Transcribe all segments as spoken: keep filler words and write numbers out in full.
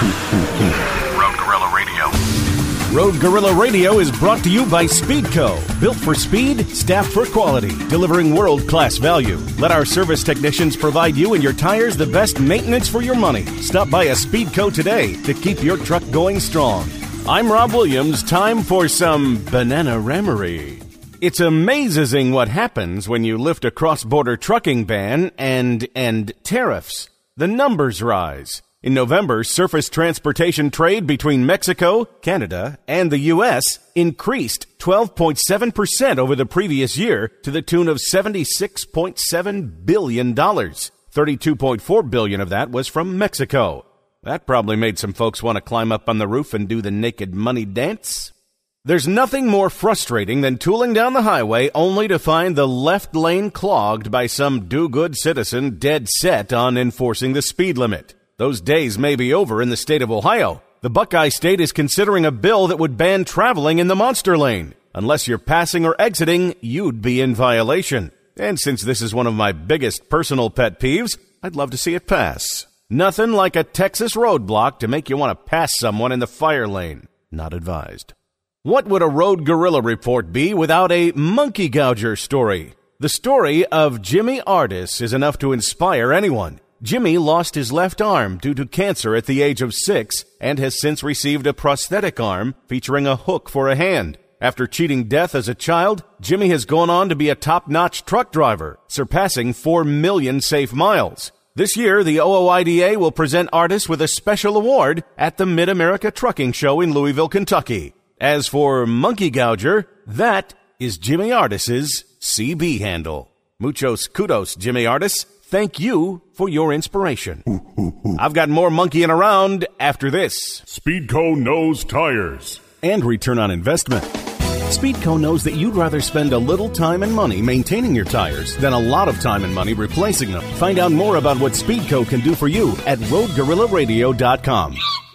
Road Gorilla Radio. Road Gorilla Radio is brought to you by Speedco. Built for speed, staffed for quality, delivering world-class value. Let our service technicians provide you and your tires the best maintenance for your money. Stop by a Speedco today to keep your truck going strong. I'm Rob Williams. Time for some Banana-ramery. It's amazing what happens when you lift a cross-border trucking ban and, and tariffs. The numbers rise. In November, surface transportation trade between Mexico, Canada, and the U S increased twelve point seven percent over the previous year to the tune of seventy-six point seven billion dollars. thirty-two point four billion dollars of that was from Mexico. That probably made some folks want to climb up on the roof and do the naked money dance. There's nothing more frustrating than tooling down the highway only to find the left lane clogged by some do-good citizen dead set on enforcing the speed limit. Those days may be over in the state of Ohio. The Buckeye State is considering a bill that would ban traveling in the monster lane. Unless you're passing or exiting, you'd be in violation. And since this is one of my biggest personal pet peeves, I'd love to see it pass. Nothing like a Texas roadblock to make you want to pass someone in the fire lane. Not advised. What would a Road Gorilla report be without a monkey gouger story? The story of Jimmy Ardis is enough to inspire anyone. Jimmy lost his left arm due to cancer at the age of six and has since received a prosthetic arm featuring a hook for a hand. After cheating death as a child, Jimmy has gone on to be a top-notch truck driver, surpassing four million safe miles. This year, the O O I D A will present Ardis with a special award at the Mid-America Trucking Show in Louisville, Kentucky. As for Monkey Gouger, that is Jimmy Ardis's C B handle. Muchos kudos, Jimmy Ardis. Thank you for your inspiration. I've got more monkeying around after this. Speedco knows tires. And return on investment. Speedco knows that you'd rather spend a little time and money maintaining your tires than a lot of time and money replacing them. Find out more about what Speedco can do for you at road gorilla radio dot com.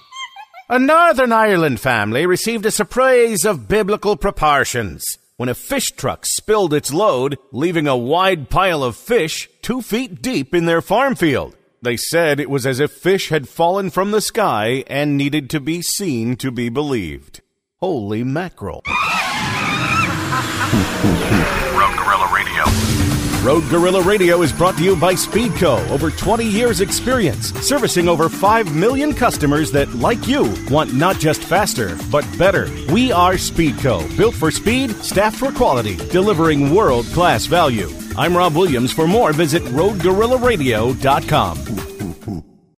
A Northern Ireland family received a surprise of biblical proportions when a fish truck spilled its load, leaving a wide pile of fish two feet deep in their farm field. They said it was as if fish had fallen from the sky and needed to be seen to be believed. Holy mackerel. Road Gorilla Radio. Road Gorilla Radio is brought to you by Speedco. Over twenty years experience, servicing over five million customers that, like you, want not just faster, but better. We are Speedco, built for speed, staffed for quality, delivering world-class value. I'm Rob Williams. For more, visit road gorilla radio dot com.